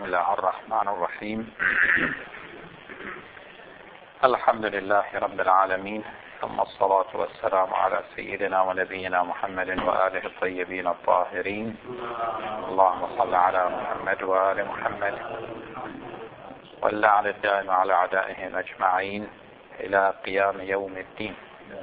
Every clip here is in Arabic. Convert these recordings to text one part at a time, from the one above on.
بسم الله الرحمن الرحيم. الحمد لله رب العالمين، ثم الصلاة والسلام على سيدنا ونبينا محمد وآله الطيبين الطاهرين. اللهم صل على محمد وآل محمد، واللعن الدائم على أعدائهم أجمعين إلى قيام يوم الدين.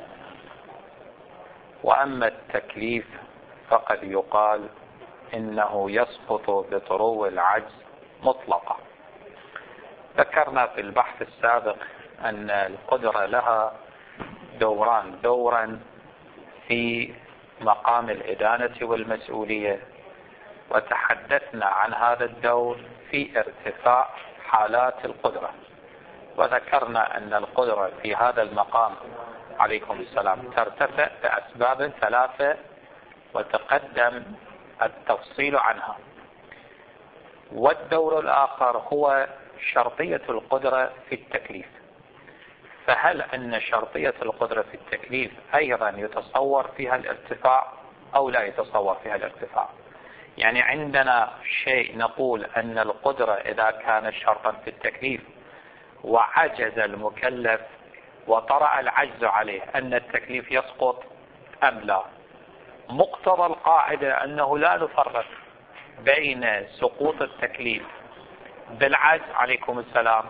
وأما التكليف فقد يقال إنه يسقط بطرو العجز مطلقا. ذكرنا في البحث السابق أن القدرة لها دورا في مقام الإدانة والمسؤولية، وتحدثنا عن هذا الدور في ارتفاع حالات القدرة، وذكرنا أن القدرة في هذا المقام عليكم السلام ترتفع بأسباب ثلاثة وتقدم التفصيل عنها. والدور الآخر هو شرطية القدرة في التكليف. فهل أن شرطية القدرة في التكليف أيضا يتصور فيها الارتفاع أو لا يتصور فيها الارتفاع؟ يعني عندنا شيء نقول أن القدرة إذا كانت شرطا في التكليف وعجز المكلف وطرأ العجز عليه أن التكليف يسقط أم لا؟ مقتضى القاعدة أنه لا نفرق بين سقوط التكليف بالعجز عليكم السلام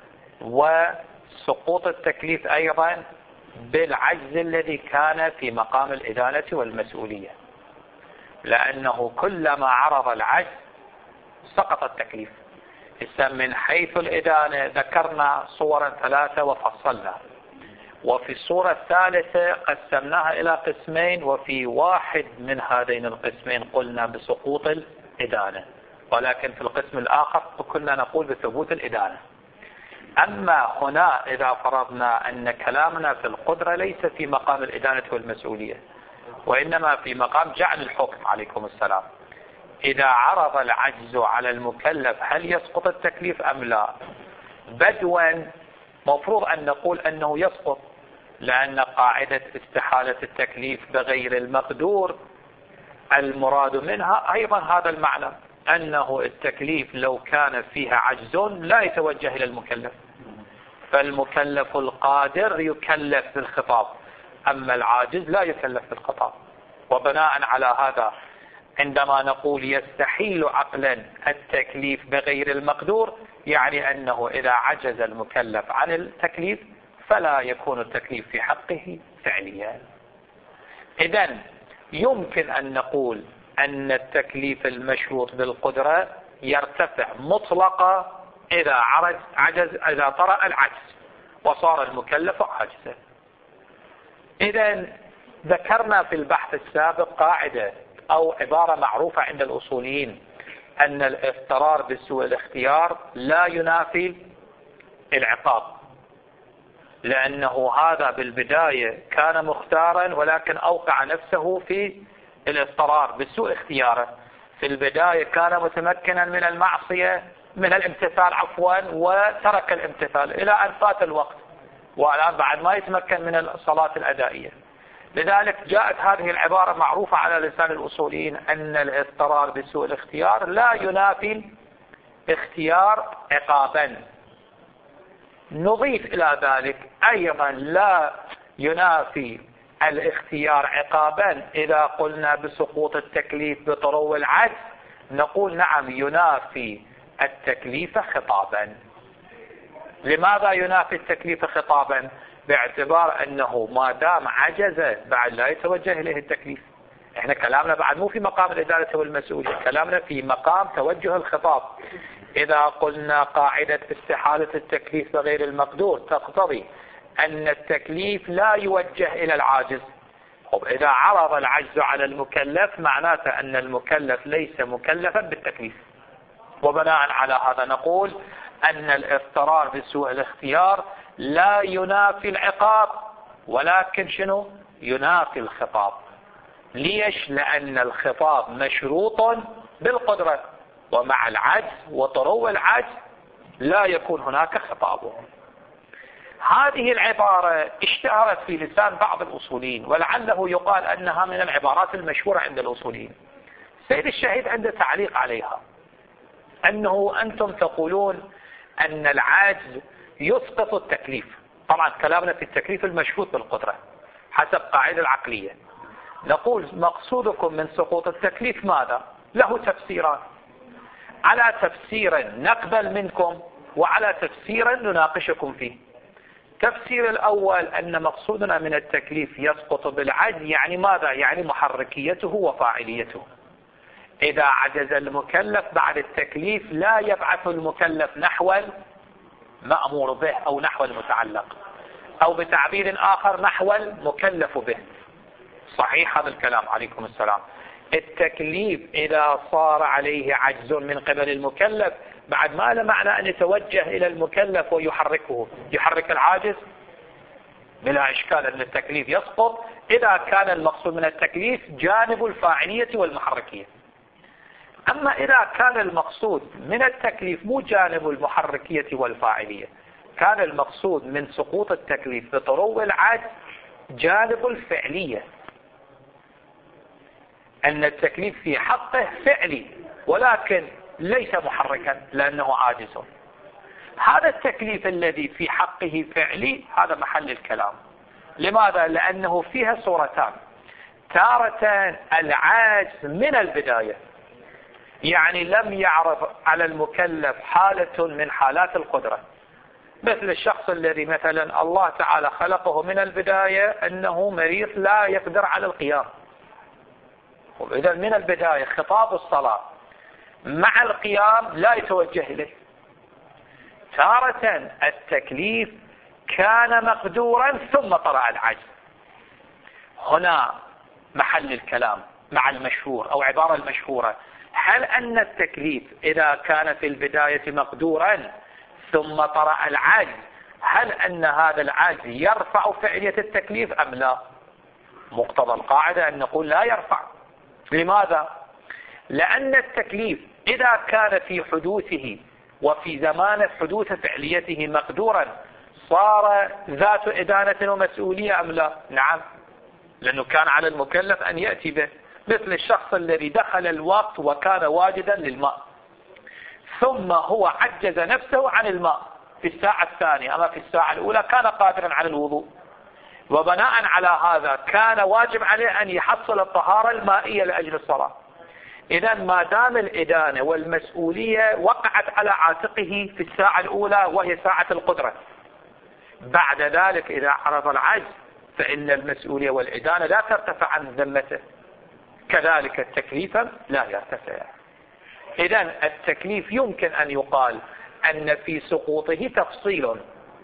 وسقوط التكليف أيضا بالعجز الذي كان في مقام الإدانة والمسؤولية، لأنه كلما عرض العجز سقط التكليف. من حيث الإدانة ذكرنا صورا ثلاثة وفصلنا، وفي الصورة الثالثة قسمناها إلى قسمين، وفي واحد من هذين القسمين قلنا بسقوط الإدانة، ولكن في القسم الآخر كنا نقول بثبوت الإدانة. أما هنا إذا فرضنا أن كلامنا في القدرة ليس في مقام الإدانة والمسؤولية، وإنما في مقام جعل الحكم عليكم السلام، إذا عرض العجز على المكلف هل يسقط التكليف أم لا؟ بدوا مفروض أن نقول أنه يسقط، لأن قاعدة استحالة التكليف بغير المقدور المراد منها أيضا هذا المعنى، أنه التكليف لو كان فيها عجز لا يتوجه إلى المكلف، فالمكلف القادر يكلف بالخطاب، أما العاجز لا يكلف بالخطاب. وبناء على هذا عندما نقول يستحيل عقلا التكليف بغير المقدور، يعني أنه إذا عجز المكلف عن التكليف فلا يكون التكليف في حقه فعليا. إذن يمكن أن نقول أن التكليف المشروط بالقدرة يرتفع مطلقا إذا إذا طرأ العجز وصار المكلف عاجزا. إذن ذكرنا في البحث السابق قاعدة أو عبارة معروفة عند الأصوليين أن الاضطرار بسوء الاختيار لا ينافي العقاب، لأنه هذا بالبداية كان مختارا ولكن أوقع نفسه في الاضطرار بسوء اختياره. في البداية كان متمكنا من المعصية من الامتثال وترك الامتثال إلى أن فات الوقت، والآن بعد ما يتمكن من الصلاة الأدائية. لذلك جاءت هذه العبارة معروفة على لسان الأصوليين أن الاضطرار بسوء الاختيار لا ينافي اختيار عقابا. نضيف إلى ذلك أيضا لا ينافي الاختيار عقابا إذا قلنا بسقوط التكليف بطرو العجز، نقول نعم ينافي التكليف خطابا. لماذا ينافي التكليف خطابا؟ باعتبار أنه ما دام عجز بعد لا يتوجه إليه التكليف. احنا كلامنا بعد مو في مقام الإدارة والمسؤولية، كلامنا في مقام توجه الخطاب. إذا قلنا قاعدة استحالة التكليف بغير المقدور تقتضي أن التكليف لا يوجه إلى العاجز. إذا عرض العجز على المكلف معناته أن المكلف ليس مكلفا بالتكليف. وبناء على هذا نقول أن الاضطرار بسوء الاختيار لا ينافي العقاب، ولكن شنو؟ ينافي الخطاب. ليش؟ لأن الخطاب مشروط بالقدرة، ومع العجز وطرو العجز لا يكون هناك خطاب. هذه العبارة اشتهرت في لسان بعض الأصوليين، ولعله يقال أنها من العبارات المشهورة عند الأصوليين. سيد الشهيد عنده تعليق عليها، أنه أنتم تقولون أن العجز يسقط التكليف. طبعا كلامنا في التكليف المشهود بالقدرة حسب قاعدة العقلية. نقول مقصودكم من سقوط التكليف ماذا؟ له تفسيران، على تفسير نقبل منكم وعلى تفسير نناقشكم فيه. التفسير الأول أن مقصودنا من التكليف يسقط بالعجز، يعني ماذا؟ يعني محركيته وفاعليته. إذا عجز المكلف بعد التكليف لا يبعث المكلف نحو المأمور به أو نحو المتعلق، أو بتعبير آخر نحو المكلف به. صحيح هذا الكلام؟ عليكم السلام. التكليف إذا صار عليه عجز من قبل المكلف بعد ما له معنى أن يتوجه إلى المكلف ويحركه، يحرك العاجز بلا إشكال أن التكليف يسقط إذا كان المقصود من التكليف جانب الفاعلية والمحركية. أما إذا كان المقصود من التكليف مو جانب المحركية والفاعلية، كان المقصود من سقوط التكليف بطرو العجز جانب الفعلية، أن التكليف في حقه فعلي ولكن ليس محركا لأنه عاجز. هذا التكليف الذي في حقه فعلي هذا محل الكلام. لماذا؟ لأنه فيها صورتان. تارة العاجز من البداية، يعني لم يعرض على المكلف حالة من حالات القدرة، مثل الشخص الذي مثلا الله تعالى خلقه من البداية أنه مريض لا يقدر على القيام، وإذا من البداية خطاب الصلاة مع القيام لا يتوجه إليه. تارة التكليف كان مقدورا ثم طرأ العجز. هنا محل الكلام مع المشهور أو عبارة المشهورة. هل أن التكليف إذا كان في البداية مقدورا ثم طرأ العجز، هل أن هذا العجز يرفع فعلية التكليف أم لا؟ مقتضى القاعدة أن نقول لا يرفع. لماذا؟ لأن التكليف إذا كان في حدوثه وفي زمان حدوث فعليته مقدورا صار ذات إدانة ومسؤولية أم لا؟ نعم، لأنه كان على المكلف أن يأتي به، مثل الشخص الذي دخل الوقت وكان واجدا للماء ثم هو عجز نفسه عن الماء في الساعة الثانية، أما في الساعة الأولى كان قادرا على الوضوء، وبناء على هذا كان واجب عليه أن يحصل الطهارة المائية لأجل الصلاة. إذا ما دام الإدانة والمسؤولية وقعت على عاتقه في الساعة الأولى وهي ساعة القدرة، بعد ذلك إذا عرض العجز فإن المسؤولية والإدانة لا ترتفع عن ذمته، كذلك التكليف لا يرتفع. إذا التكليف يمكن أن يقال أن في سقوطه تفصيل.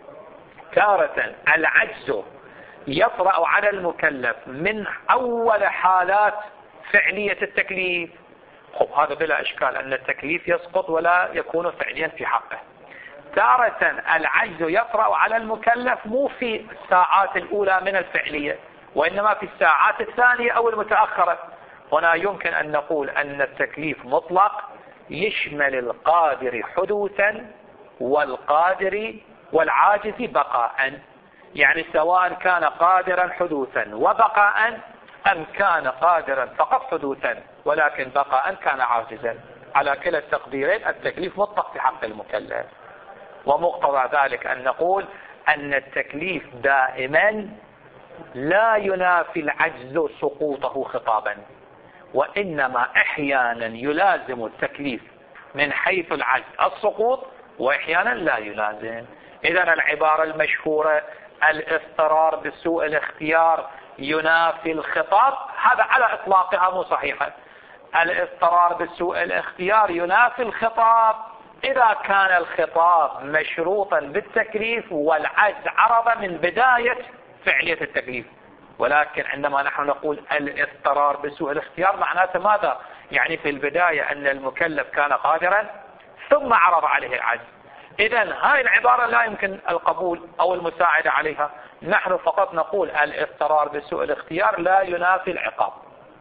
تارة العجز يطرأ على المكلف من أول حالات فعلية التكليف، هذا بلا إشكال أن التكليف يسقط ولا يكون فعليا في حقه. تارة العجز يطرأ على المكلف مو في الساعات الأولى من الفعلية وإنما في الساعات الثانية أو المتأخرة. هنا يمكن أن نقول أن التكليف مطلق يشمل القادر حدوثا والقادر والعاجز بقاء، يعني سواء كان قادرا حدوثا وبقاء أم كان قادرا فقط حدوثا ولكن بقاء كان عاجزا. على كلا التقديرين التكليف مطلق في حق المكلف. ومقتضى ذلك أن نقول أن التكليف دائما لا ينافي العجز سقوطه خطابا، وإنما أحيانا يلازم التكليف من حيث العجز السقوط وأحيانا لا يلازم. إذن العبارة المشهورة الاضطرار بسوء الاختيار ينافي الخطاب، هذا على إطلاقها مو صحيحة. الاضطرار بسوء الاختيار ينافي الخطاب إذا كان الخطاب مشروطا بالتكليف والعجز عرض من بداية فعلية التكليف. ولكن عندما نحن نقول الاضطرار بسوء الاختيار معناته ماذا؟ يعني في البداية أن المكلف كان قادرا ثم عرض عليه العجز. إذن هاي العبارة لا يمكن القبول أو المساعدة عليها. نحن فقط نقول الاضطرار بسوء الاختيار لا ينافي العقاب.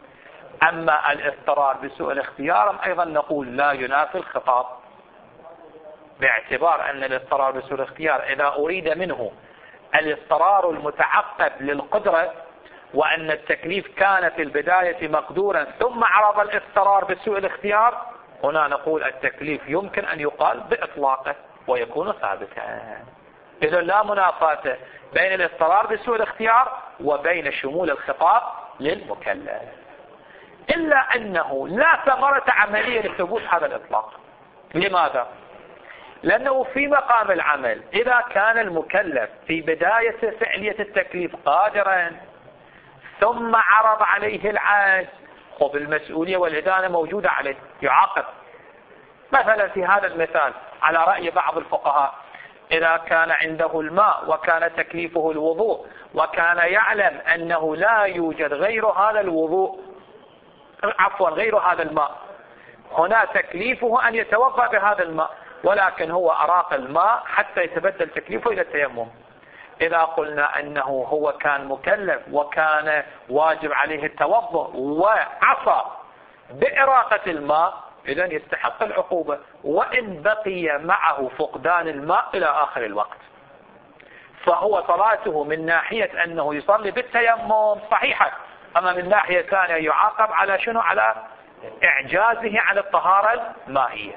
أما الاضطرار بسوء الاختيار أيضا نقول لا ينافي الخطاب، باعتبار أن الاضطرار بسوء الاختيار إذا أريد منه الاضطرار المتعقب للقدرة وأن التكليف كان في البداية مقدورا ثم عرض الاضطرار بسوء الاختيار، هنا نقول التكليف يمكن أن يقال بإطلاقه ويكون ثابتا. إذا لا منافاة بين الاضطرار بسوء الاختيار وبين شمول الخطاب للمكلف، إلا أنه لا ثمرة عملية لثبوت هذا الإطلاق. لماذا؟ لأنه في مقام العمل إذا كان المكلف في بداية فعلية التكليف قادرا ثم عرض عليه العجز، خب المسؤولية والإدانة موجودة عليه، يعاقب. مثلا في هذا المثال على رأي بعض الفقهاء، إذا كان عنده الماء وكان تكليفه الوضوء وكان يعلم أنه لا يوجد غير هذا الوضوء، غير هذا الماء، هنا تكليفه أن يتوضأ بهذا الماء، ولكن هو أراق الماء حتى يتبدل تكليفه إلى التيمم. إذا قلنا أنه هو كان مكلف وكان واجب عليه التوضؤ وعصى بإراقة الماء، إذن يستحق العقوبة وإن بقي معه فقدان الماء إلى آخر الوقت. فهو صلاته من ناحية أنه يصلي بالتيمم صحيحة، أما من ناحية ثانية يعاقب على شنو؟ على إعجازه على الطهارة المائية.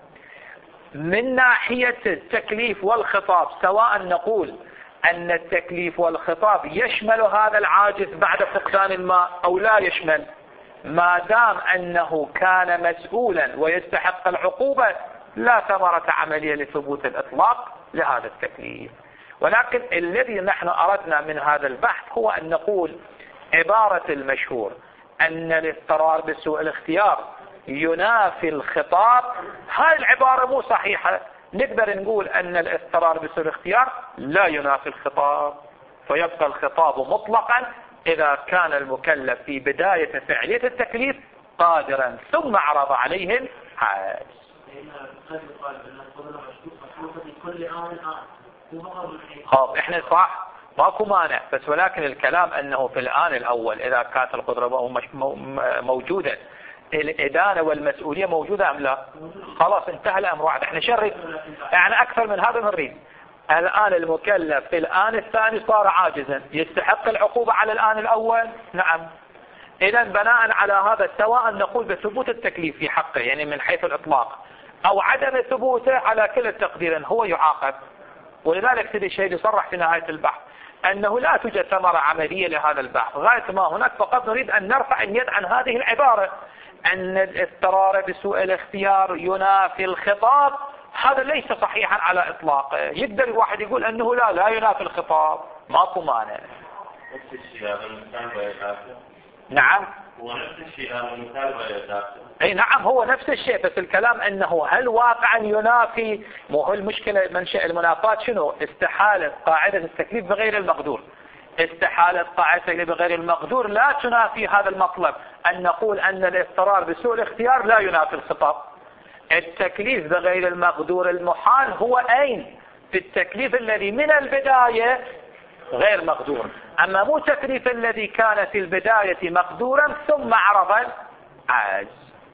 من ناحية التكليف والخطاب، سواء نقول أن التكليف والخطاب يشمل هذا العاجز بعد فقدان الماء أو لا يشمل، ما دام أنه كان مسؤولا ويستحق العقوبة لا ثمرة عملية لثبوت الإطلاق لهذا التكليف. ولكن الذي نحن أردنا من هذا البحث هو أن نقول عبارة المشهور أن الاضطرار بسوء الاختيار ينافي الخطاب، هاي العبارة مو صحيحة. نقدر نقول أن الاضطرار بسوء الاختيار لا ينافي الخطاب، فيبقى الخطاب مطلقا إذا كان المكلف في بداية فعلية التكليف قادرا ثم عرض عليه العجز. احنا صح ماكو مانع، بس ولكن الكلام أنه في الآن الأول إذا كانت القدرة موجودة الإدانة والمسؤولية موجودة أم لا؟ خلاص انتهى الأمر واحد. احنا شرط يعني أكثر من هذا نريد. الآن المكلف في الآن الثاني صار عاجزا، يستحق العقوبة على الآن الأول؟ نعم. إذا بناء على هذا سواء نقول بثبوت التكليف في حقه يعني من حيث الإطلاق أو عدم ثبوته، على كل التقدير هو يعاقب. ولذلك سيدي الشيخ يصرح في نهاية البحث أنه لا توجد ثمرة عملية لهذا البحث، غاية ما هناك فقط نريد أن نرفع اليد عن هذه العبارة أن الاضطرار بسوء الاختيار ينافي الخطاب. هذا ليس صحيحا على إطلاقه. يقدر الواحد يقول أنه لا ينافي الخطاب، ماكو مانع. نعم هو نفس الشيء المثال ولا اي نعم هو نفس الشيء، بس الكلام انه هل واقعا ينافي؟ مو هو المشكلة منشأ المنافاة شنو؟ استحالة قاعدة التكليف بغير المقدور. استحالة قاعدة التكليف بغير المقدور لا تنافي هذا المطلب، أن نقول أن الاضطرار بسوء الاختيار لا ينافي الخطاب. التكليف بغير المقدور المحال هو أين؟ في التكليف الذي من البداية غير مقدور، أما مو تكليف الذي كان في البداية مقدورا ثم عرض العجز.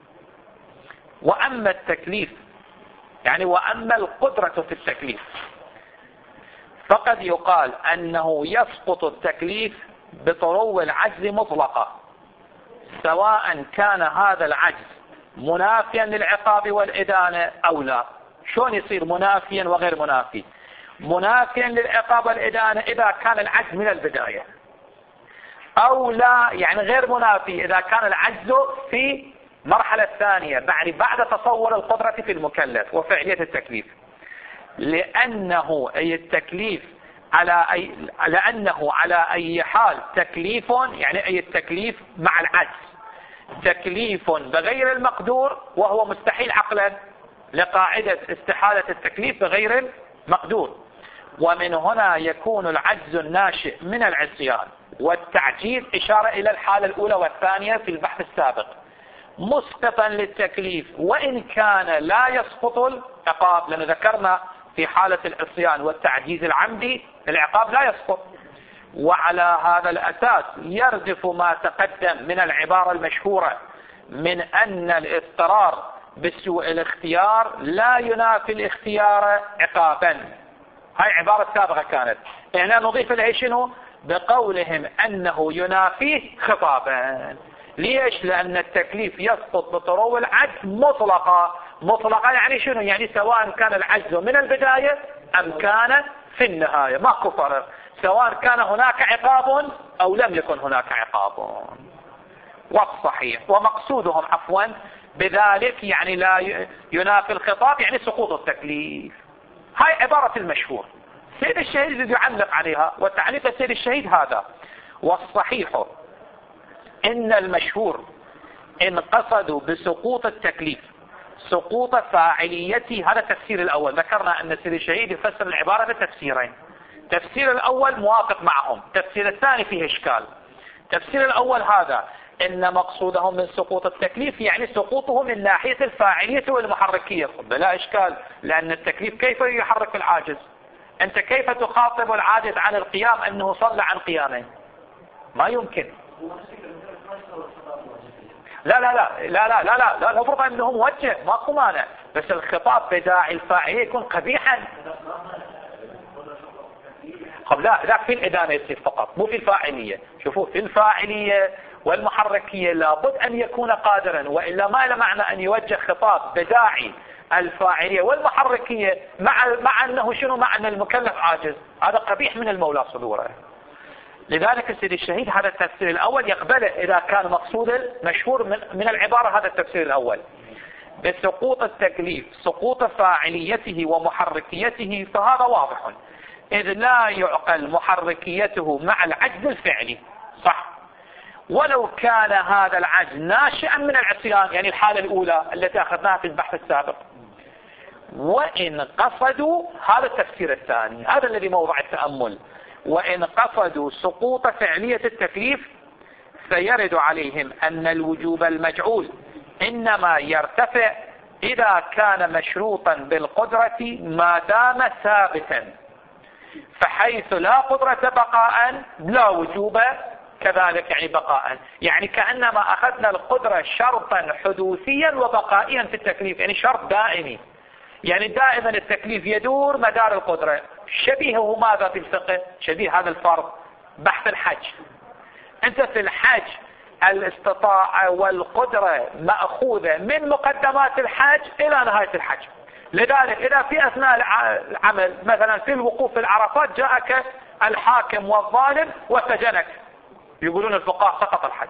وأما التكليف يعني وأما القدرة في التكليف فقد يقال أنه يسقط التكليف بطرو العجز مطلقة، سواء كان هذا العجز منافيا للعقاب والإدانة أو لا. شلون يصير منافيا وغير منافي؟ منافيا للعقاب والإدانة إذا كان العجز من البداية، أو لا يعني غير منافي إذا كان العجز في مرحلة ثانية بعد تصور القدرة في المكلف وفعلية التكليف. لأنه التكليف لأنه على أي حال تكليف يعني أي التكليف مع العجز تكليف بغير المقدور، وهو مستحيل عقلا لقاعدة استحالة التكليف بغير المقدور. ومن هنا يكون العجز الناشئ من العصيان والتعجيز إشارة إلى الحالة الأولى والثانية في البحث السابق مسقطا للتكليف، وإن كان لا يسقط العقاب، لأن ذكرنا في حالة العصيان والتعجيز العمدي العقاب لا يسقط. وعلى هذا الأساس يردف ما تقدم من العبارة المشهورة من أن الاضطرار بسوء الاختيار لا ينافي الاختيار عقابا. هاي عبارة سابقة كانت، هنا نضيف لها شنو؟ بقولهم أنه ينافيه خطابا. ليش؟ لأن التكليف يسقط بطرو العجز مطلقة يعني شنو؟ يعني سواء كان العجز من البداية أم كان في النهاية، ماكو فرق، سواء كان هناك عقاب أو لم يكن هناك عقاب. والصحيح ومقصودهم عفوا بذلك يعني لا ينافي الخطاب، يعني سقوط التكليف. هاي عبارة المشهور. سيد الشهيد يعلق عليها، وتعليق السيد الشهيد هذا: والصحيح إن المشهور إن قصدوا بسقوط التكليف سقوط فاعليته. هذا التفسير الأول. ذكرنا أن السيد الشهيد يفسر العبارة بتفسيرين. التفسير الأول موافق معهم، التفسير الثاني فيه إشكال. التفسير الأول هذا إن مقصودهم من سقوط التكليف يعني سقوطه من ناحية الفاعلية والمحركية. بلا إشكال، لأن التكليف كيف يحرك العاجز؟ أنت كيف تخاطب العاجز عن القيام أنه صلى عن قيامين؟ ما يمكن. لا لا لا لا لا لا لا لا نفرض أنه موجه ماكو مانع، بس الخطاب بداعي الفاعلية يكون قبيحا. لا في الإدانة يصير فقط، مو في الفاعلية. شوفوا، في الفاعلية والمحركية لابد أن يكون قادرا، وإلا ما له معنى أن يوجه خطاب بداعي الفاعلية والمحركية مع أنه شنو؟ مع أن المكلف عاجز. هذا قبيح من المولى صدوره. لذلك السيد الشهيد هذا التفسير الأول يقبله إذا كان مقصود المشهور من العبارة هذا التفسير الأول بسقوط التكليف سقوط فاعليته ومحركيته، فهذا واضح، إذ لا يعقل محركيته مع العجز الفعلي. صح، ولو كان هذا العجز ناشئا من العصيان، يعني الحالة الأولى التي أخذناها في البحث السابق. وإن قصدوا، هذا التفسير الثاني، هذا الذي موضع التأمل، وإن قصدوا سقوط فعلية التكليف فيرد عليهم أن الوجوب المجعول إنما يرتفع إذا كان مشروطا بالقدرة ما دام ثابتا، فحيث لا قدرة بقاء لا وجوب كذلك، يعني بقاء، يعني كأنما أخذنا القدرة شرطا حدوثيا وبقائيا في التكليف، يعني شرط دائمي، يعني دائما التكليف يدور مدار القدرة. شبيهه ماذا في الفقه؟ شبيه هذا الفرض بحث الحج. أنت في الحج الاستطاعة والقدرة مأخوذة من مقدمات الحج إلى نهاية الحج. لذلك إذا في أثناء العمل مثلا في الوقوف في العرفات جاءك الحاكم والظالم وسجنك، يقولون الفقهاء سقط الحج.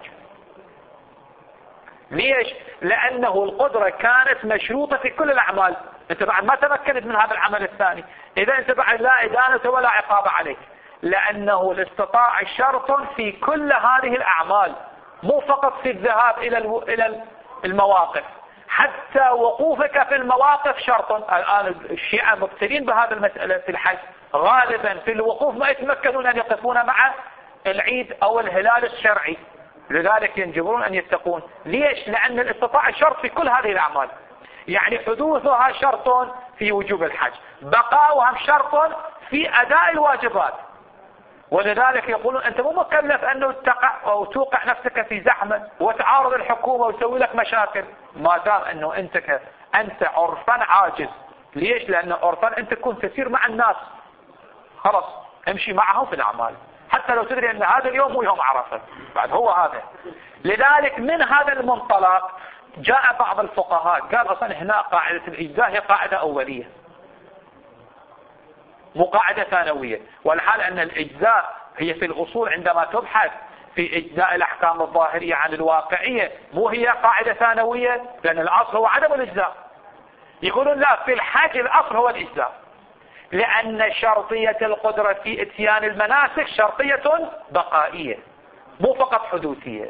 ليش؟ لأنه القدرة كانت مشروطة في كل الأعمال. أنت بعد ما تمكنت من هذا العمل الثاني، إذا أنت بعد لا إدانة ولا عقاب عليك، لأنه الاستطاعة شرط في كل هذه الأعمال، مو فقط في الذهاب إلى المواقف، حتى وقوفك في المواقف شرط. الآن الشيعة مبتلين بهذا المسألة في الحج، غالبا في الوقوف ما يتمكنون أن يقفون مع العيد أو الهلال الشرعي، لذلك ينجبرون أن يتقون. ليش؟ لأن الاستطاعة شرط في كل هذه الأعمال، يعني حدوثها شرط في وجوب الحج، بقاؤها شرط في أداء الواجبات. ولذلك يقولون أنت مو مكلف أنه تقع أو توقع نفسك في زحمة وتعارض الحكومة وتسوي لك مشاكل، ما دام أنه أنت عرفا عاجز. ليش؟ لأن عرفا أنت تكون تسير مع الناس، خلاص امشي معهم في الأعمال، حتى لو تدري أن هذا اليوم مو يوم عرفة، بعد هو هذا. لذلك من هذا المنطلق جاء بعض الفقهاء قال أصلا هنا قاعدة الإجزاء هي قاعدة أولية مو قاعدة ثانوية، والحال أن الإجزاء هي في الأصول عندما تبحث في إجزاء الأحكام الظاهرية عن الواقعية مو هي قاعدة ثانوية، لأن الأصل هو عدم الإجزاء. يقولون لا، في الحج الأصل هو الإجزاء، لأن شرطية القدرة في إتيان المناسك شرطية بقائية مو فقط حدوثية.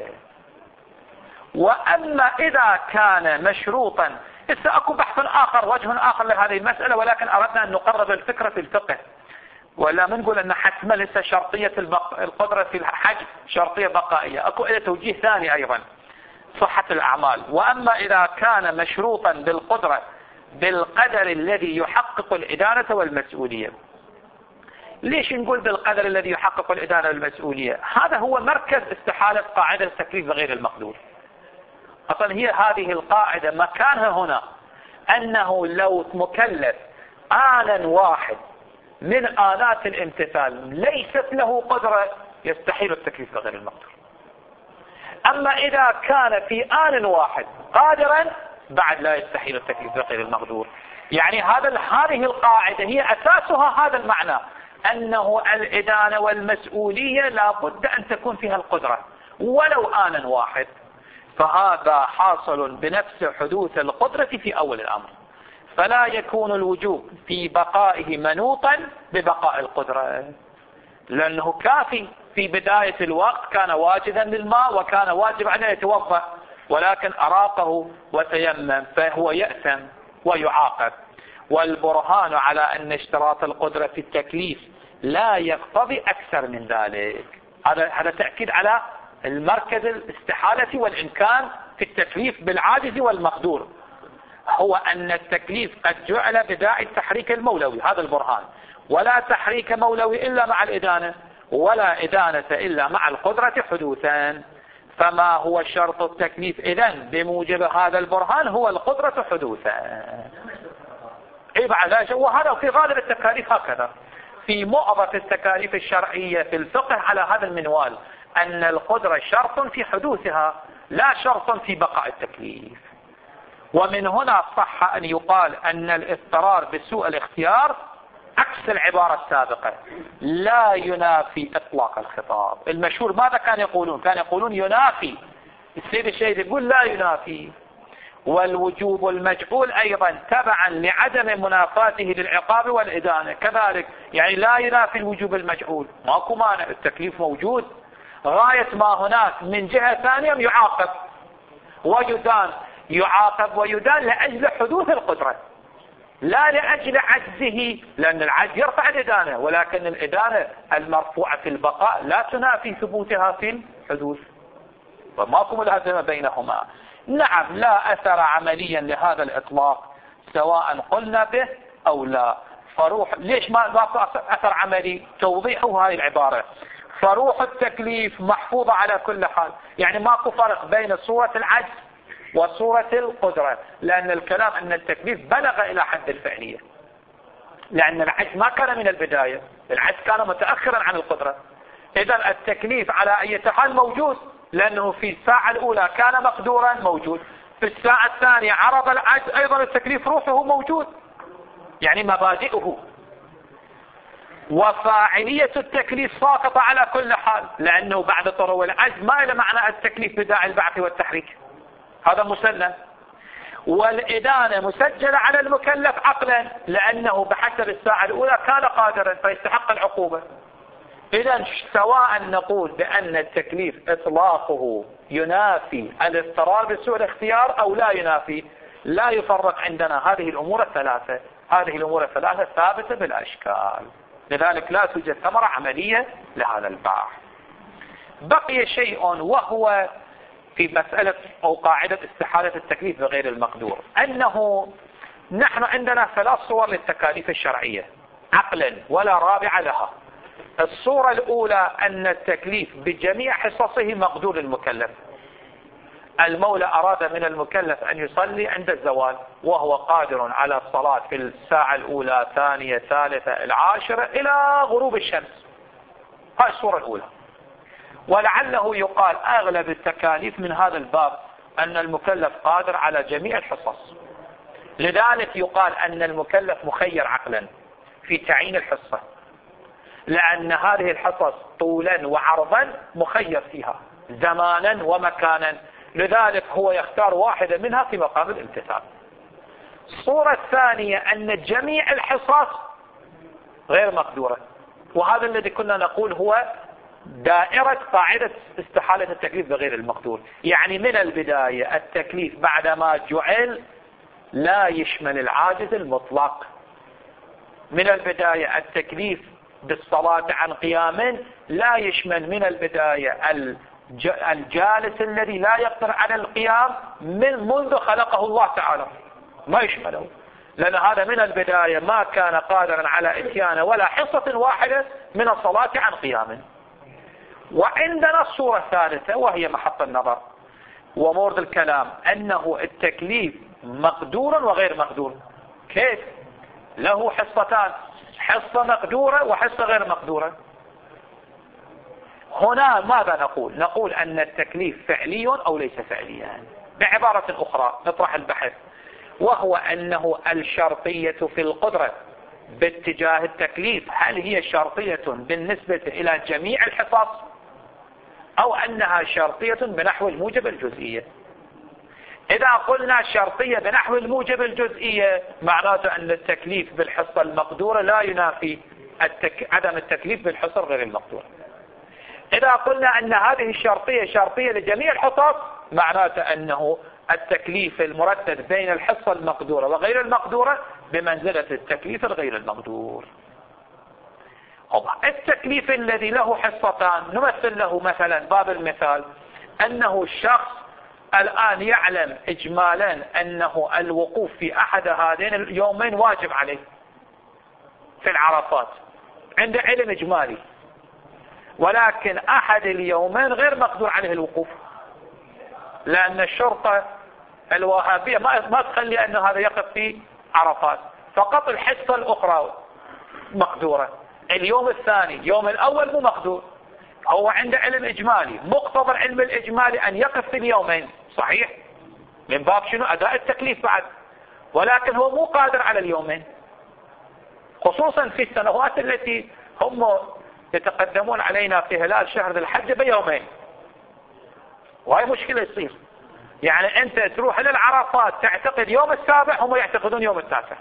وأما إذا كان مشروطا، سأكون بحث آخر، وجه آخر لهذه المسألة، ولكن أردنا أن نقرب الفكرة في الفقه، ولا منقول أن حتما لسه شرطية القدرة في الحج شرطية بقائية. أكو إلى توجيه ثاني أيضا، صحة الأعمال. وأما إذا كان مشروطا بالقدرة بالقدر الذي يحقق الإدانة والمسؤولية. ليش نقول بالقدر الذي يحقق الإدانة والمسؤولية؟ هذا هو مركز استحالة قاعدة التكليف بغير المقدور. أصلا هي هذه القاعدة مكانها هنا أنه لو مكلف آنا واحد من آلات الامتثال ليست له قدرة، يستحيل التكليف بغير المقدور. أما إذا كان في آن واحد قادرا بعد لا يستحيل التكليف بغير المقدور. يعني هذه القاعدة هي أساسها هذا المعنى، أنه الإدانة والمسؤولية لا بد أن تكون فيها القدرة ولو آنا واحد، فهذا حاصل بنفس حدوث القدرة في أول الأمر، فلا يكون الوجوب في بقائه منوطا ببقاء القدرة، لأنه كافي في بداية الوقت كان واجدا للماء وكان واجب عليه يتوضأ، ولكن أراقه وتيمم فهو يأثم ويعاقب. والبرهان على أن اشتراط القدرة في التكليف لا يقتضي أكثر من ذلك. هذا تأكيد على المركز الاستحالة والإمكان في التكليف بالعاجز والمقدور، هو أن التكليف قد جعل بداعي التحريك المولوي، هذا البرهان، ولا تحريك مولوي إلا مع الإدانة، ولا إدانة إلا مع القدرة حدوثا. فما هو شرط التكليف إذن بموجب هذا البرهان؟ هو القدرة حدوثا. وهذا في غالب التكاليف هكذا، في معظم التكاليف الشرعية في الفقه على هذا المنوال، أن القدرة شرط في حدوثها لا شرط في بقاء التكليف. ومن هنا صح أن يقال أن الاضطرار بسوء الاختيار عكس العبارة السابقة، لا ينافي إطلاق الخطاب. المشهور ماذا كان يقولون؟ كان يقولون ينافي. السيد الشيخ يقول لا ينافي. والوجوب المجعول أيضا تبعا لعدم منافاته للعقاب والإدانة كذلك، يعني لا ينافي الوجوب المجعول، ماكو مانع، التكليف موجود، غاية ما هناك من جهة ثانية يعاقب ويدان، يعاقب ويدان لأجل حدوث القدرة لا لأجل عجزه، لأن العجز يرفع الإدانة، ولكن الإدانة المرفوعة في البقاء لا تنافي ثبوتها في الحدوث، فماكو ملازمة بينهما. نعم لا أثر عمليا لهذا الإطلاق سواء قلنا به أو لا. فروح ليش ما أثر عملي؟ توضيحه هذه العبارة، فروح التكليف محفوظة على كل حال، يعني ماكو فرق بين صورة العجز وصورة القدرة، لأن الكلام أن التكليف بلغ إلى حد الفعلية، لأن العجز ما كان من البداية، العجز كان متأخرا عن القدرة. إذا التكليف على أي حال موجود، لأنه في الساعة الأولى كان مقدورا موجود، في الساعة الثانية عرض العجز أيضا التكليف روحه موجود، يعني مبادئه. وفاعلية التكليف ساقطة على كل حال، لأنه بعد طرو العجز ما إلى معنى التكليف بداعي البعث والتحريك، هذا مسلم. والإدانة مسجلة على المكلف عقلا، لأنه بحسب الساعة الأولى كان قادرا فيستحق العقوبة. إذا سواء نقول بأن التكليف إطلاقه ينافي الاضطرار بسوء الاختيار أو لا ينافي، لا يفرق عندنا هذه الأمور الثلاثة، هذه الأمور الثلاثة ثابتة بالأشكال، لذلك لا توجد ثمرة عملية لهذا البحث. بقي شيء وهو في مسألة أو قاعدة استحالة التكليف بغير المقدور، أنه نحن عندنا ثلاث صور للتكاليف الشرعية عقلا ولا رابع لها. الصورة الأولى أن التكليف بجميع حصصه مقدور المكلف، المولى أراد من المكلف أن يصلي عند الزوال وهو قادر على الصلاة في الساعة الأولى ثانية ثالثة العاشرة إلى غروب الشمس، هذه الصورة الأولى. ولعله يقال أغلب التكاليف من هذا الباب أن المكلف قادر على جميع الحصص، لذلك يقال أن المكلف مخير عقلا في تعيين الحصة، لأن هذه الحصص طولا وعرضا مخير فيها زمانا ومكانا، لذلك هو يختار واحدة منها في مقام الامتثال. الصورة الثانية أن جميع الحصص غير مقدورة، وهذا الذي كنا نقول هو دائرة قاعدة استحالة التكليف بغير المقدور، يعني من البداية التكليف بعدما جعل لا يشمل العاجز المطلق، من البداية التكليف بالصلاة عن قيام لا يشمل من البداية الجالس الذي لا يقدر على القيام منذ خلقه الله تعالى، ما يشمله، لأن هذا من البداية ما كان قادرا على إتيان ولا حصة واحدة من الصلاة عن قيام. وعندنا الصورة الثالثة وهي محط النظر ومورد الكلام، أنه التكليف مقدور وغير مقدور. كيف؟ له حصتان، حصة مقدورة وحصة غير مقدورة. هنا ماذا نقول؟ نقول أن التكليف فعلي أو ليس فعليا. بعبارة أخرى نطرح البحث، وهو أنه الشرطية في القدرة باتجاه التكليف هل هي شرطية بالنسبة إلى جميع الحصص أو أنها شرطية بنحو الموجب الجزئية؟ إذا قلنا شرطية بنحو الموجب الجزئية معناته أن التكليف بالحصة المقدورة لا ينافي عدم التكليف بالحصة غير المقدورة. إذا قلنا أن هذه الشرطية شرطية لجميع الحصص معناته أنه التكليف المرتب بين الحصة المقدورة وغير المقدورة بمنزلة التكليف الغير المقدور. التكليف الذي له حصتان نمثل له مثلا باب المثال أنه الشخص الآن يعلم إجمالا أنه الوقوف في أحد هذين اليومين واجب عليه في العرفات، عنده علم إجمالي، ولكن أحد اليومين غير مقدور عليه الوقوف، لأن الشرطة الوهابية ما تخلي أن هذا يقف في عرفات، فقط الحصة الأخرى مقدورة. اليوم الثاني يوم الأول مو مقدور، هو عنده علم إجمالي، مقتضى العلم الإجمالي أن يقف في اليومين، صحيح؟ من باب شنو؟ أداء التكليف بعد، ولكن هو مو قادر على اليومين، خصوصا في السنوات التي هم يتقدمون علينا في هلال شهر ذي الحجة بيومين، وهي مشكلة يصير. يعني أنت تروح للعرفات تعتقد يوم السابع، هم يعتقدون يوم التاسع،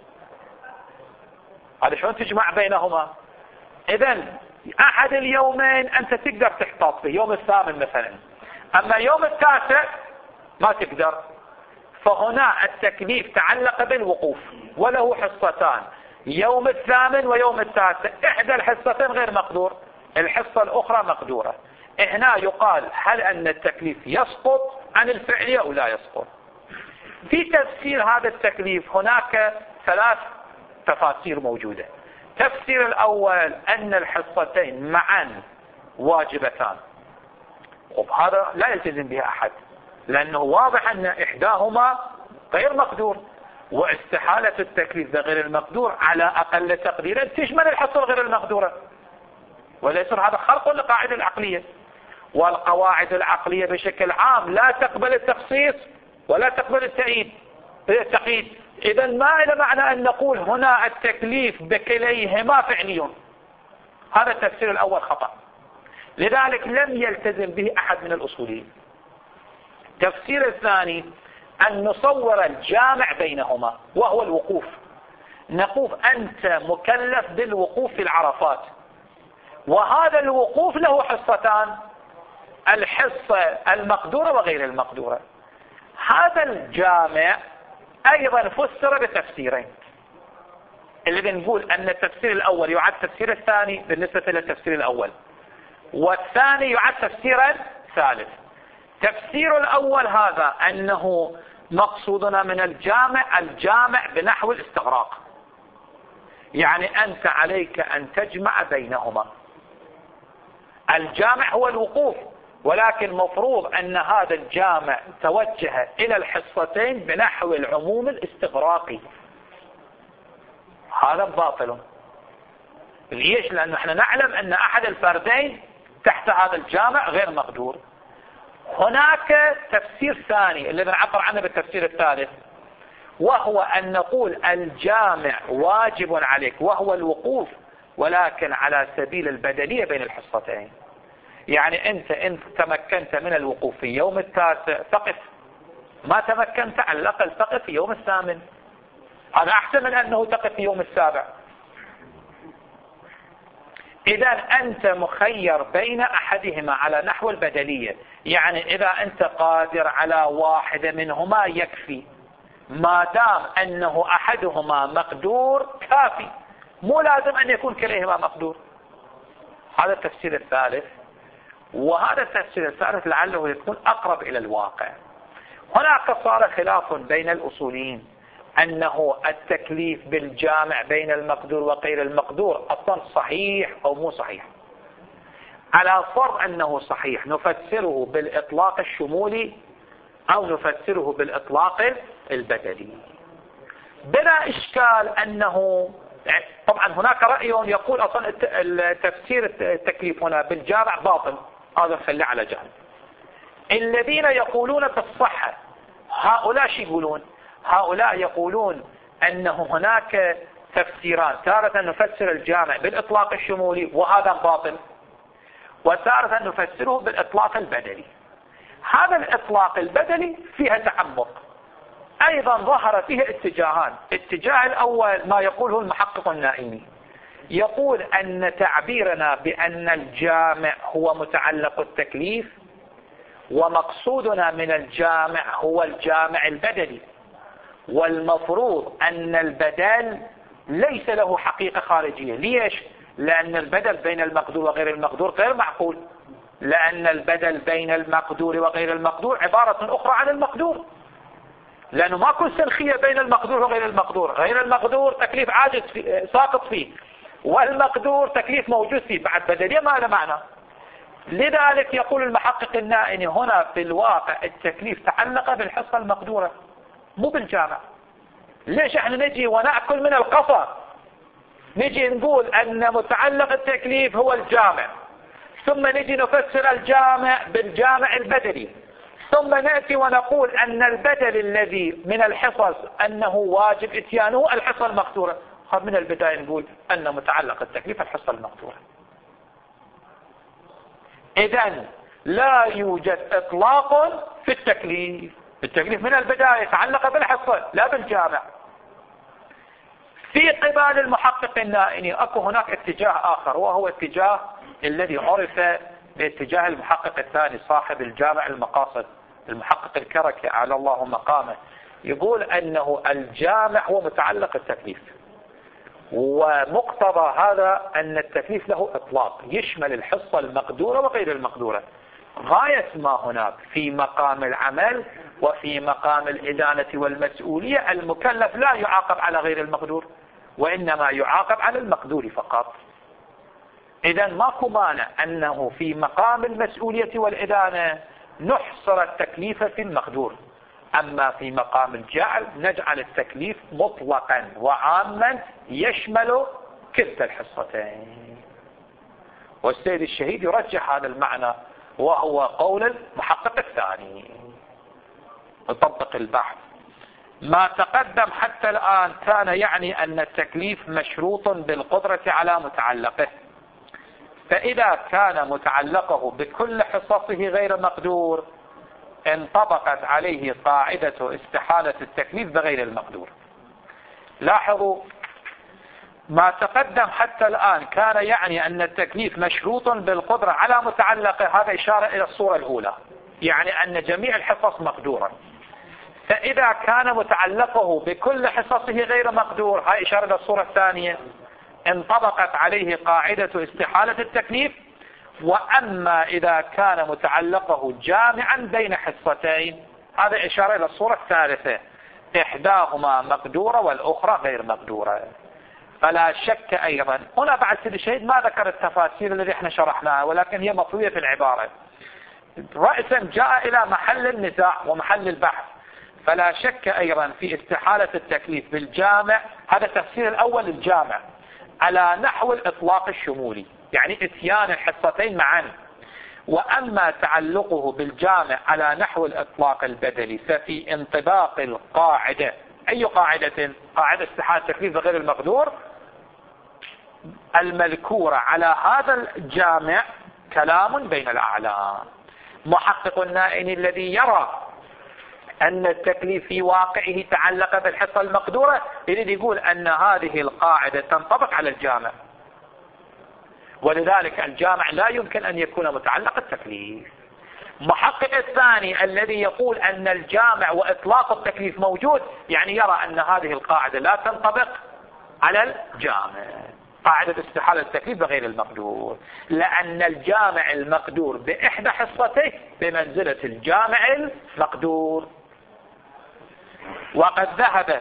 هذا شلون تجمع بينهما؟ إذن أحد اليومين أنت تقدر تحتاط به، يوم الثامن مثلا، أما يوم التاسع ما تقدر. فهنا التكليف تعلق بالوقوف وله حصتان، يوم الثامن ويوم التاسع، إحدى الحصتين غير مقدور، الحصة الأخرى مقدورة. هنا يقال هل أن التكليف يسقط عن الفعلية أو لا يسقط؟ في تفسير هذا التكليف هناك ثلاث تفاسير موجودة. التفسير الأول أن الحصتين معا واجبتان، وهذا لا يلتزم بها أحد، لأنه واضح أن إحداهما غير مقدور، واستحالة التكليف بغير المقدور على أقل تقدير تشمل الحصة الغير المقدورة، وليس هذا خرق للقاعدة العقلية، والقواعد العقلية بشكل عام لا تقبل التخصيص ولا تقبل التقييد. إذا ما إلى معنى أن نقول هنا التكليف بكليهما فعلي، هذا التفسير الأول خطأ، لذلك لم يلتزم به أحد من الأصوليين. التفسير الثاني أن نصور الجامع بينهما وهو الوقوف، نقول أنت مكلف بالوقوف في العرفات، وهذا الوقوف له حصتان، الحصة المقدورة وغير المقدورة. هذا الجامع أيضا فسر بتفسيرين، اللي بنقول أن التفسير الأول يعد تفسير الثاني بالنسبة للتفسير الأول، والثاني يعد تفسيرا ثالث. تفسير الأول هذا أنه مقصودنا من الجامع بنحو الاستغراق، يعني أنت عليك أن تجمع بينهما. الجامع هو الوقوف، ولكن مفروض أن هذا الجامع توجه إلى الحصتين بنحو العموم الاستغراقي، هذا باطل. ليش؟ لأنه احنا نعلم أن أحد الفردين تحت هذا الجامع غير مقدور. هناك تفسير ثاني اللي بنعبر عنه بالتفسير الثالث، وهو أن نقول الجامع واجب عليك وهو الوقوف، ولكن على سبيل البدلية بين الحصتين. يعني أنت إن تمكنت من الوقوف في يوم التاسع فقف، ما تمكنت على الأقل فقف في يوم الثامن، هذا أحسن من أنه تقف في يوم السابع. إذا أنت مخير بين أحدهما على نحو البدلية، يعني إذا أنت قادر على واحدة منهما يكفي، ما دام أنه أحدهما مقدور كافي، مو لازم أن يكون كليهما مقدور. هذا التفسير الثالث، وهذا التفسير الثالث لعله يكون أقرب إلى الواقع. هناك صار خلاف بين الأصوليين أنه التكليف بالجامع بين المقدور وغير المقدور أصلا صحيح أو مو صحيح. على فرض أنه صحيح نفسره بالإطلاق الشمولي أو نفسره بالإطلاق البدلي. بلا إشكال أنه طبعا هناك رأي يقول أصلا تفسير التكليف هنا بالجامع باطل، هذا نخليه على جهل. الذين يقولون بالصحة هؤلاء شو يقولون؟ هؤلاء يقولون أنه هناك تفسيران، تارة نفسر الجامع بالإطلاق الشمولي وهذا باطل، وتارة نفسره بالإطلاق البدلي. هذا الإطلاق البدلي فيها تعمق، أيضا ظهر فيه اتجاهان. الاتجاه الأول ما يقوله المحقق النائمي، يقول أن تعبيرنا بأن الجامع هو متعلق التكليف ومقصودنا من الجامع هو الجامع البدلي، والمفروض أن البدل ليس له حقيقة خارجية. ليش؟ لأن البدل بين المقدور وغير المقدور غير معقول، لأن البدل بين المقدور وغير المقدور عبارة أخرى عن المقدور، لأنه ماكو سنخية بين المقدور وغير المقدور. غير المقدور تكليف عاجز فيه ساقط فيه، والمقدور تكليف موجود فيه، بعد بدلية ما له معنى. لذلك يقول المحقق النائمي هنا في الواقع التكليف تعلق بالحصة المقدورة مو بالجامع. ليش احنا نجي ونأكل من القصا، نجي نقول أن متعلق التكليف هو الجامع، ثم نجي نفسر الجامع بالجامع البدلي، ثم نأتي ونقول أن البدل الذي من الحصص أنه واجب اتيانه الحصة المقدورة. من البداية نقول أن متعلق التكليف الحصة المقدورة. إذن لا يوجد إطلاق في التكليف. التكليف من البداية يتعلق بالحصة لا بالجامع. في قبال المحقق النائمي أكو هناك اتجاه آخر، وهو اتجاه الذي عرف باتجاه المحقق الثاني صاحب الجامع المقاصد، المحقق الكركي على الله مقامه. يقول أنه الجامع هو متعلق التكليف، ومقتضى هذا أن التكليف له إطلاق يشمل الحصة المقدورة وغير المقدورة. غاية ما هناك في مقام العمل وفي مقام الإدانة والمسؤولية المكلف لا يعاقب على غير المقدور، وإنما يعاقب على المقدور فقط. إذن ماكو مانع أنه في مقام المسؤولية والإدانة نحصر التكليف في المقدور، أما في مقام الجعل نجعل التكليف مطلقا وعاما يشمل كلتا الحصتين. والسيد الشهيد يرجح هذا المعنى، وهو قول المحقق الثاني. نطبق البحث. ما تقدم حتى الآن كان يعني أن التكليف مشروط بالقدرة على متعلقه، فإذا كان متعلقه بكل حصصه غير مقدور انطبقت عليه قاعدة استحالة التكليف بغير المقدور. لاحظوا، ما تقدم حتى الآن كان يعني أن التكليف مشروط بالقدرة على متعلقه، هذا إشارة إلى الصورة الأولى، يعني أن جميع الحصص مقدورة. فإذا كان متعلقه بكل حصصه غير مقدور، هاي إشارة إلى الصورة الثانية، انطبقت عليه قاعدة استحالة التكليف. وأما إذا كان متعلقه جامعا بين حصتين، هذا إشارة إلى الصورة الثالثة، إحداهما مقدورة والأخرى غير مقدورة. فلا شك أيضا هنا بعد سيد الشهيد ما ذكر التفاسير التي احنا شرحناها، ولكن هي مطوية في العبارة، رأسا جاء إلى محل النزاع ومحل البحث. فلا شك أيضا في استحالة التكليف بالجامع، هذا التفسير الأول للجامع على نحو الإطلاق الشمولي، يعني اتيان الحصتين معا. وأما تعلقه بالجامع على نحو الإطلاق البدلي ففي انطباق القاعدة. أي قاعدة؟ قاعدة استحالة التكليف بغير المقدور المذكورة على هذا الجامع كلام بين الأعلام. محقق النائمي الذي يرى أن التكليف في واقعه تعلق بالحصة المقدورة يريد يقول أن هذه القاعدة تنطبق على الجامع، ولذلك الجامع لا يمكن أن يكون متعلق التكليف. محقق الثاني الذي يقول أن الجامع وإطلاق التكليف موجود، يعني يرى أن هذه القاعدة لا تنطبق على الجامع، قاعدة استحالة التكليف بغير المقدور، لأن الجامع المقدور بإحدى حصته بمنزلة الجامع المقدور. وقد ذهب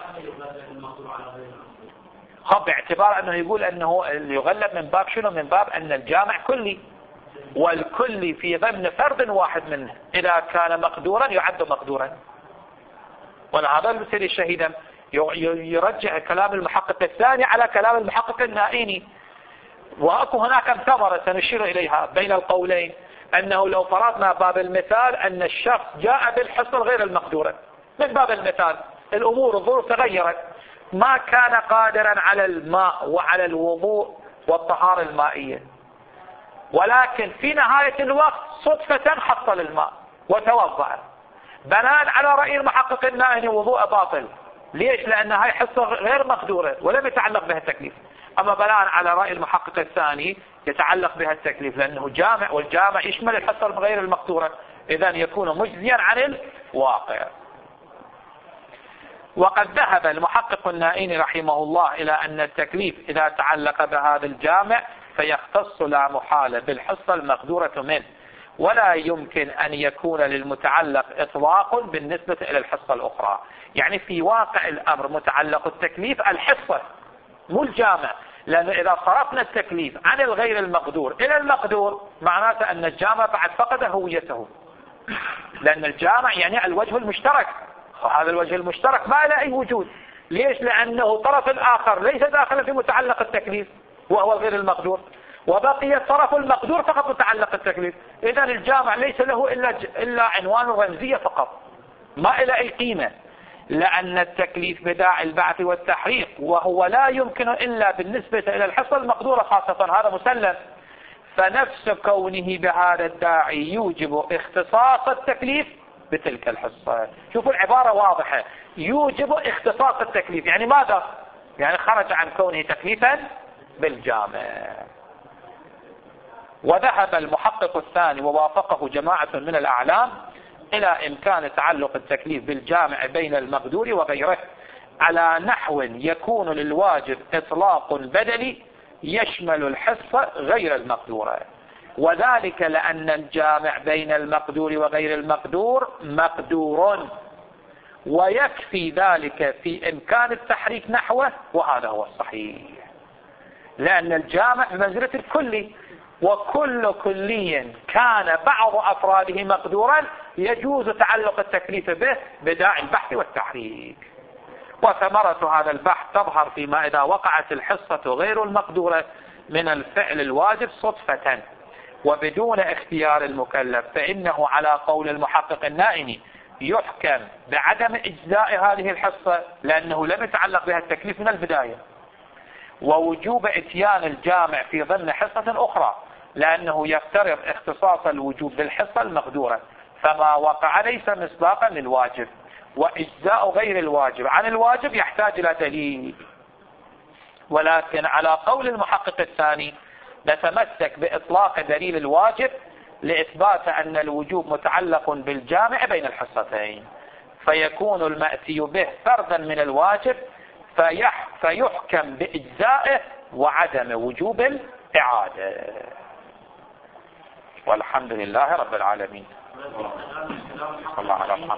باعتبار أنه يقول أنه يغلب من باب شنو؟ من باب أن الجامع كلي، والكل في ضمن فرد واحد منه، إذا كان مقدورا يعد مقدورا. ولهذا المثل الشهيدا يرجع كلام المحقق الثاني على كلام المحقق النائيني. وأكو هناك ثمرة سنشير إليها بين القولين، أنه لو فرضنا باب المثال أن الشخص جاء بالحصة غير المقدورة، من باب المثال الأمور الظروف تغيرت، ما كان قادرا على الماء وعلى الوضوء والطهارة المائية، ولكن في نهاية الوقت صدفة حصل الماء وتوضأ، بناء على رأي المحقق النائي وضوء باطل. ليش؟ لأن هاي حصة غير مقدورة ولم يتعلق بها التكليف. أما بناء على رأي المحقق الثاني يتعلق بها التكليف، لأنه جامع، والجامع يشمل الحصة غير المقدورة، إذا يكون مجزيا عن الواقع. وقد ذهب المحقق النائي رحمه الله إلى أن التكليف إذا تعلق بهذا الجامع فيختص لا محالة بالحصة المقدورة منه، ولا يمكن أن يكون للمتعلق إطلاق بالنسبة إلى الحصة الأخرى. يعني في واقع الأمر متعلق التكليف الحصة مو الجامع، لأن إذا صرفنا التكليف عن الغير المقدور إلى المقدور معناته أن الجامع بعد فقد هويته، لأن الجامع يعني الوجه المشترك، وهذا الوجه المشترك ما له أي وجود. ليش؟ لأنه طرف الآخر ليس داخلا في متعلق التكليف وهو الغير المقدور، وبقي الطرف المقدور فقط متعلق التكليف. إذا الجامع ليس له إلا عنوان رمزية فقط، ما إلى أي قيمة، لأن التكليف بداعي البعث والتحريق، وهو لا يمكن إلا بالنسبة إلى الحصة المقدورة خاصة، هذا مسلم. فنفس كونه بهذا الداعي يوجب اختصاص التكليف بتلك الحصة. شوفوا العبارة واضحة، يوجب اختصاص التكليف، يعني ماذا؟ يعني خرج عن كونه تكليفا بالجامع. وذهب المحقق الثاني ووافقه جماعة من الأعلام إلى إمكان تعلق التكليف بالجامع بين المقدور وغيره على نحو يكون للواجب إطلاق بدلي يشمل الحصة غير المقدورة، وذلك لأن الجامع بين المقدور وغير المقدور مقدور، ويكفي ذلك في إمكان التحريك نحوه، وهذا هو الصحيح، لأن الجامع بمنزلة الكلي، وكل كلي كان بعض أفراده مقدورا يجوز تعلق التكليف به بداعي البحث والتحريك. وثمرة هذا البحث تظهر فيما إذا وقعت الحصة غير المقدورة من الفعل الواجب صدفة وبدون اختيار المكلف، فإنه على قول المحقق النائي يحكم بعدم إجزاء هذه الحصة، لأنه لم يتعلق بها التكليف من البداية، ووجوب اتيان الجامع في ضمن حصة أخرى، لأنه يفترض اختصاص الوجوب بالحصة المقدورة، فما وقع ليس مصداقا للواجب، وإجزاء غير الواجب عن الواجب يحتاج إلى دليل. ولكن على قول المحقق الثاني نتمسك بإطلاق دليل الواجب لإثبات أن الوجوب متعلق بالجامع بين الحصتين، فيكون المأتي به فردا من الواجب فيحكم بإجزائه وعدم وجوب الإعادة. والحمد لله رب العالمين. الله على محمد.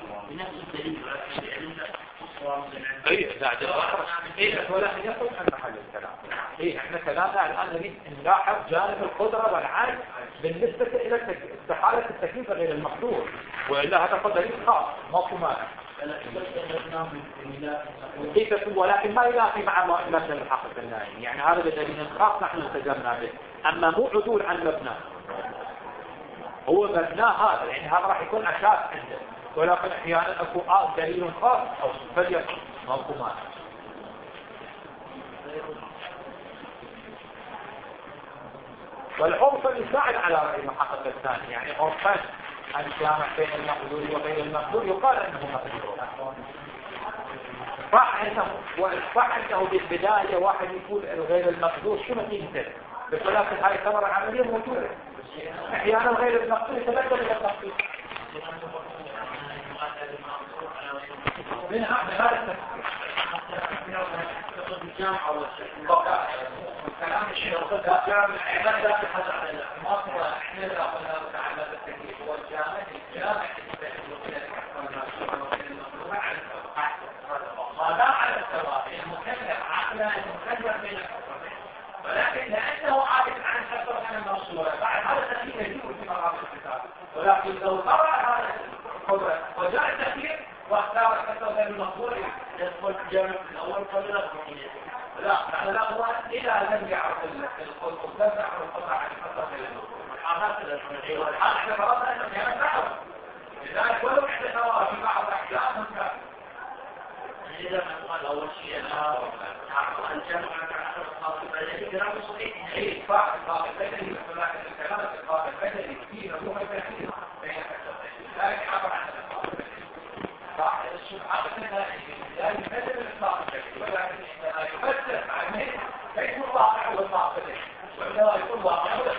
ولكن يخرج عن محل الكلام. احنا كلامنا الآن نريد أن نلاحظ جانب القدرة والعجز بالنسبة إلى استحالة التكليف غير المقدور، وإلا هذا قد دليل خاص ماكو مانع. ولكن ما يلاقي مع مبنى المحقق النائي، يعني هذا دليل خاص نحن التزمنا به، أما مو عدول عن مبنى، هو مبناه هذا، يعني هذا راح يكون أساس عنده، ولكن أحيانا أكو دليل خاص أو فليكن ماكو مانع. والعرف يساعد على رأي المحقق الثاني، يعني عرفا الجامع بين المقدور وغير المقدور يقال أنه مقدور. صح أنه بالبداية واحد يقول الغير المقدور شو نتيجته، بس ولكن هاي ثمرة عملية موجودة، أحيانا غير المقدور يتبدل إلى التخصيص. من هذا الجامع أو كلام الشيخ الجامع عبادة حسب ما هو احنا لا قلنا تعالى بالتكليف والجامع الجامع هذا على السواء المكلف عقلا المكلف بين الحكمين، ولكن لأنه عارف عن حسب عن الموصولة بعد هذا التكليف يجب في مقام الكتاب، ولكن لو قرأ هذا القدرة وجاء التكليف واختار حسب غير المقبول يدخل الجمع الأول قبل الأخوانية. لا الأخوان إذا لم يعرف القطب لم يعرف القطع عن فترة والحالات الأخوانية والحال اعتبرتها أنهم كانت نعرف لذلك ولو اعتبرها في بعض أحيانهم كان إذا قال أول شيء لا الجمع عن الخاص البدني كلام صحيح. أي الفاق البدني ولكن الكلام الفاق البدني فيه مفهوم التحليل بين ذلك عبر عن الفاق البدني صاحب الشبهات لا يفسر الفاق البدني ولكن لا يفسر عنه كيف الواقع هو الفاق البدني وإنما يكون واقع هو